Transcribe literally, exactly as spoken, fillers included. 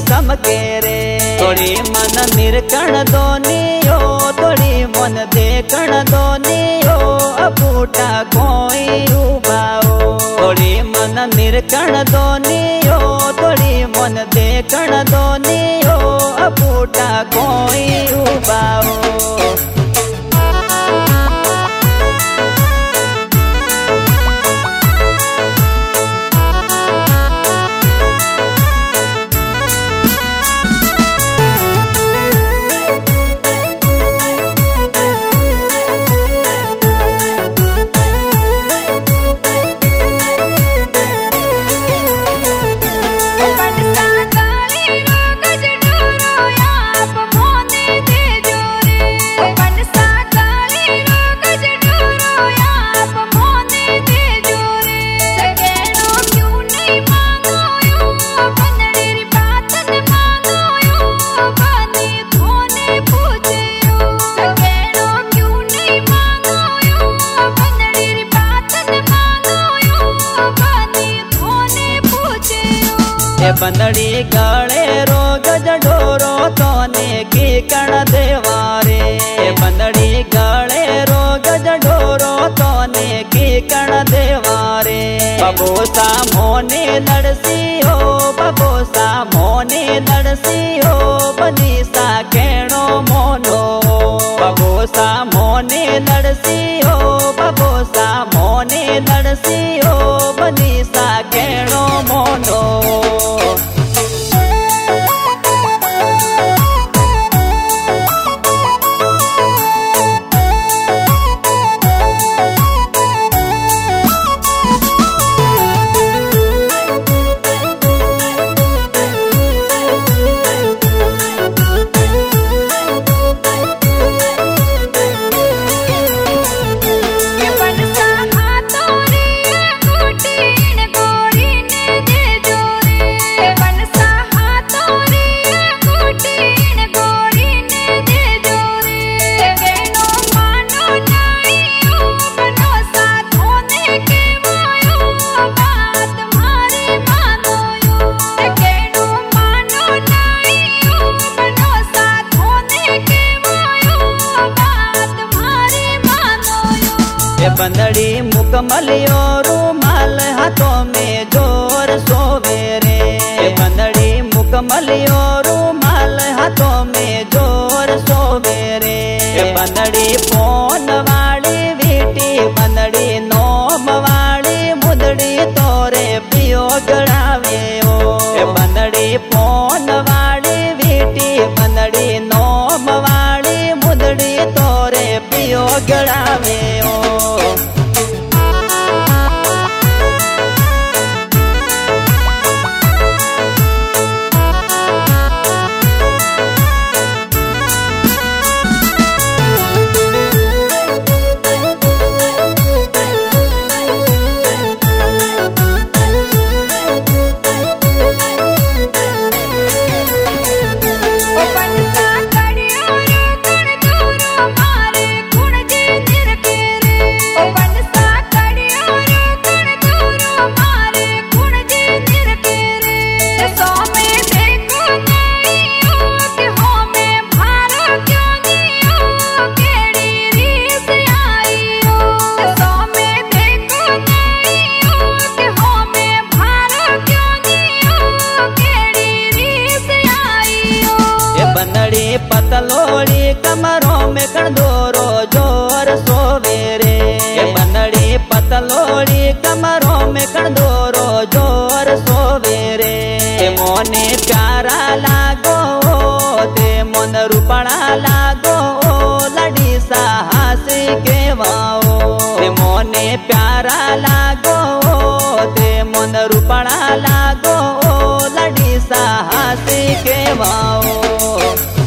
चमके रे। थोड़ी मन निरकण दोनियो थोड़ी मन देखण दोनियो अबूटा कोई उबाओ। थोड़ी मन निरकण दोनियो थोड़ी मन देखण दोनियो अबूटा कोई उबाओ। बंदड़ी गले रोग जडोरो तोने की कण देवारे। बंदड़ी गले रोग जडोरो तोने की कण देवारे। बबोसा मोने लड़सी हो बबोसा मोने लड़सी हो बनीसा केणो मोनो। बबोसा मोने लड़सी हो बबोसा मोने लड़सी हो बनीसा केणो मोनो। बंदड़ी मुकमलियो रूमाल हाथों में जोर सोवेरे। बंदड़ी मुकमलियो रूमाल हाथों में जोर सोवेरे। बंदड़ी पोन वाली वीटी बंदड़ी नोम वाली मुदड़ी तोरे पियो गड़ावे ओ। बंदड़ी पोन वाली वीटी बंदड़ी नोम वाली मुदड़ी तोरे पियो गड़ावे ओ। पतलोड़ी कमरों में कणदोरो जोर सोवेरे। बंदड़ी पतलोड़ी कमरों में कणदोरो जोर सोवेरे। मोने प्यारा लागो ते मन रूपड़ा लागो लड़ी साहसी के वाओ। मोने प्यारा लागो ते मन रूपड़ा लागो लड़ी साहसी के वाओ।